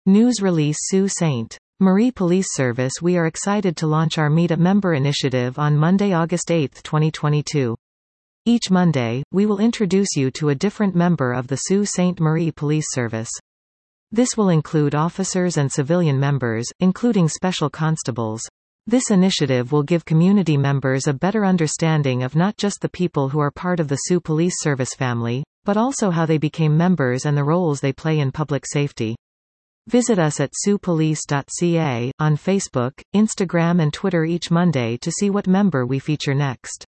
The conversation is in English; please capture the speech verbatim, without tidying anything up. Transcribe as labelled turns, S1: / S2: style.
S1: News release Sault Ste. Marie Police Service. We are excited to launch our Meet a Member initiative on Monday, August eighth, twenty twenty-two. Each Monday, we will introduce you to a different member of the Sault Ste. Marie Police Service. This will include officers and civilian members, including special constables. This initiative will give community members a better understanding of not just the people who are part of the Sault Police Service family, but also how they became members and the roles they play in public safety. Visit us at sault police dot c a, on Facebook, Instagram and Twitter each Monday to see what member we feature next.